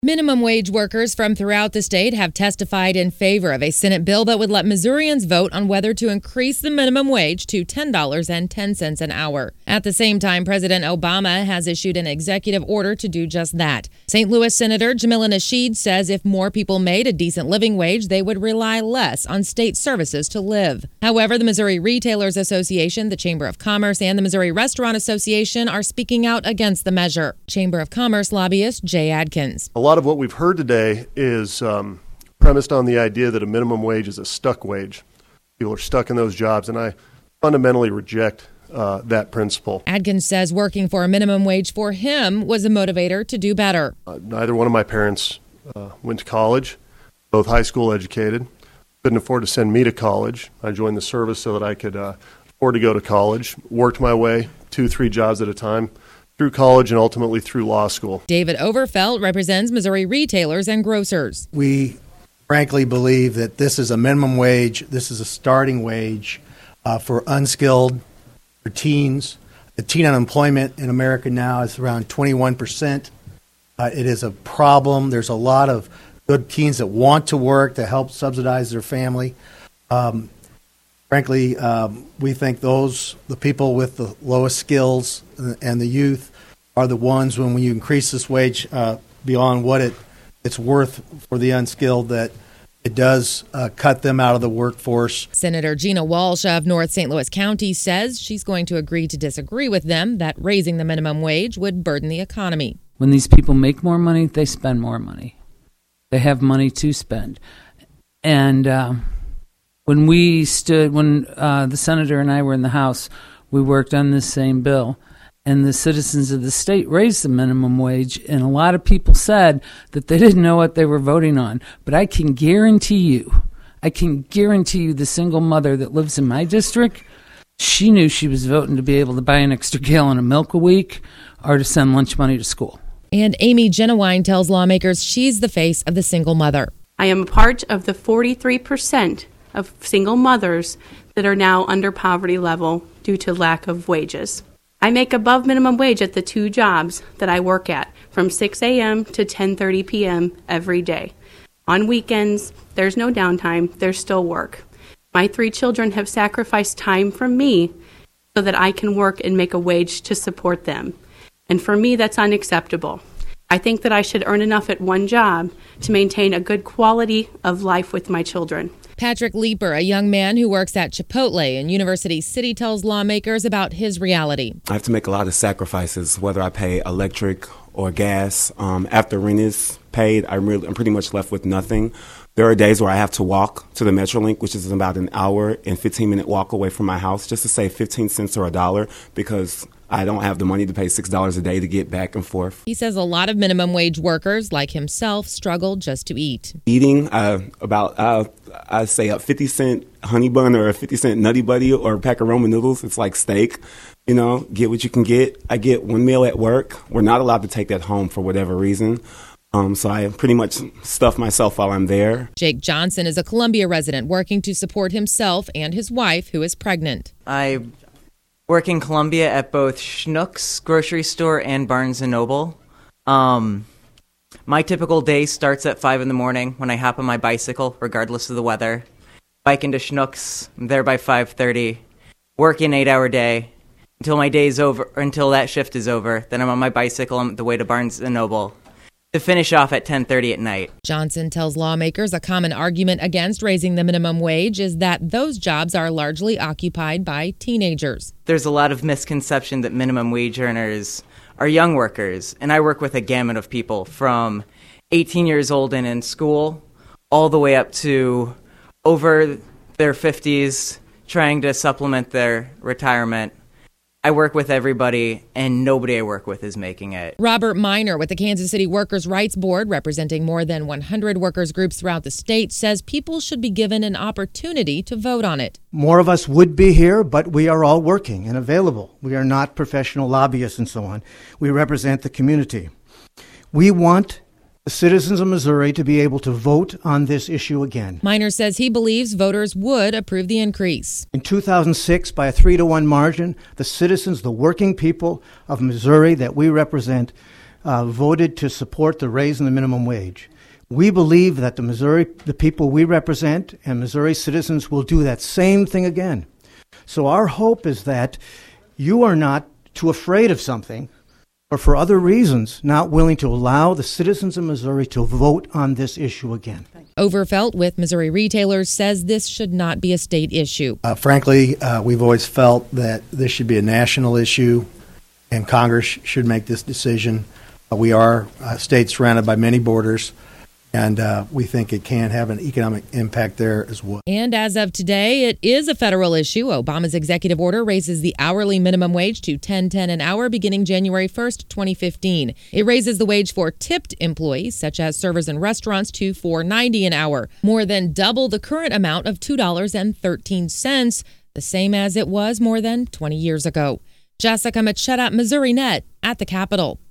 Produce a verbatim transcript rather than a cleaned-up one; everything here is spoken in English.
Minimum wage workers from throughout the state have testified in favor of a Senate bill that would let Missourians vote on whether to increase the minimum wage to ten dollars and ten cents an hour. At the same time, President Obama has issued an executive order to do just that. Saint Louis Senator Jamila Nasheed says if more people made a decent living wage, they would rely less on state services to live. However, the Missouri Retailers Association, the Chamber of Commerce, and the Missouri Restaurant Association are speaking out against the measure. Chamber of Commerce lobbyist Jay Adkins. A lot of what we've heard today is um, premised on the idea that a minimum wage is a stuck wage. People are stuck in those jobs, and I fundamentally reject uh, that principle. Adkins says working for a minimum wage for him was a motivator to do better. Uh, neither one of my parents uh, went to college, both high school educated. Couldn't afford to send me to college. I joined the service so that I could uh, afford to go to college, worked my way two, three jobs at a time, through college and ultimately through law school. David Overfelt represents Missouri retailers and grocers. We frankly believe that this is a minimum wage. This is a starting wage uh, for unskilled, for teens. The teen unemployment in America now is around twenty-one percent. Uh, it is a problem. There's a lot of good teens that want to work to help subsidize their family. Um, frankly, um, we think those, the people with the lowest skills and the youth, are the ones when you increase this wage uh, beyond what it it's worth for the unskilled, that it does uh, cut them out of the workforce. Senator Gina Walsh of North Saint Louis County says she's going to agree to disagree with them that raising the minimum wage would burden the economy. When these people make more money, they spend more money. They have money to spend. And uh, when we stood, when uh, the senator and I were in the House, we worked on this same bill. And the citizens of the state raised the minimum wage, and a lot of people said that they didn't know what they were voting on. But I can guarantee you, I can guarantee you the single mother that lives in my district, she knew she was voting to be able to buy an extra gallon of milk a week or to send lunch money to school. And Amy Genowine tells lawmakers she's the face of the single mother. I am a part of the forty-three percent of single mothers that are now under poverty level due to lack of wages. I make above minimum wage at the two jobs that I work at, from six a.m. to ten thirty p.m. every day. On weekends, there's no downtime, there's still work. My three children have sacrificed time from me so that I can work and make a wage to support them. And for me, that's unacceptable. I think that I should earn enough at one job to maintain a good quality of life with my children. Patrick Leeper, a young man who works at Chipotle in University City, tells lawmakers about his reality. I have to make a lot of sacrifices, whether I pay electric or gas. Um, after rent is paid, I'm, really, I'm pretty much left with nothing. There are days where I have to walk to the Metrolink, which is about an hour and fifteen minute walk away from my house, just to save fifteen cents or a dollar, because I don't have the money to pay six dollars a day to get back and forth. He says a lot of minimum wage workers, like himself, struggle just to eat. Eating uh, about, uh, I say, a fifty cent honey bun or a fifty cent Nutty Buddy or a pack of Roman noodles. It's like steak. You know, get what you can get. I get one meal at work. We're not allowed to take that home for whatever reason. Um, so I pretty much stuff myself while I'm there. Jake Johnson is a Columbia resident working to support himself and his wife, who is pregnant. I work in Columbia at both Schnucks grocery store and Barnes and Noble. Um, my typical day starts at five in the morning when I hop on my bicycle, regardless of the weather. Bike into Schnucks, I'm there by five thirty. Work an eight-hour day until my day's over, until that shift is over. Then I'm on my bicycle on the way to Barnes and Noble to finish off at ten thirty at night. Johnson tells lawmakers a common argument against raising the minimum wage is that those jobs are largely occupied by teenagers. There's a lot of misconception that minimum wage earners are young workers, and I work with a gamut of people from eighteen years old and in school all the way up to over their fifties trying to supplement their retirement. I work with everybody, and nobody I work with is making it. Robert Miner with the Kansas City Workers' Rights Board, representing more than one hundred workers groups throughout the state, says people should be given an opportunity to vote on it. More of us would be here, but we are all working and available. We are not professional lobbyists and so on. We represent the community. We want the citizens of Missouri to be able to vote on this issue again. Miner says he believes voters would approve the increase. In two thousand six, by a three to one margin, the citizens, the working people of Missouri that we represent, uh, voted to support the raise in the minimum wage. We believe that the Missouri, the people we represent and Missouri citizens will do that same thing again. So our hope is that you are not too afraid of something or for other reasons not willing to allow the citizens of Missouri to vote on this issue again. Overfelt with Missouri Retailers says this should not be a state issue. Uh, frankly, uh, we've always felt that this should be a national issue, and Congress should make this decision. Uh, we are a state surrounded by many borders, and uh, we think it can have an economic impact there as well. And as of today, it is a federal issue. Obama's executive order raises the hourly minimum wage to ten ten an hour beginning January first, twenty fifteen. It raises the wage for tipped employees, such as servers in restaurants, to four ninety an hour, more than double the current amount of two dollars and thirteen cents, the same as it was more than twenty years ago. Jessica Machetta, Missouri Net, at the Capitol.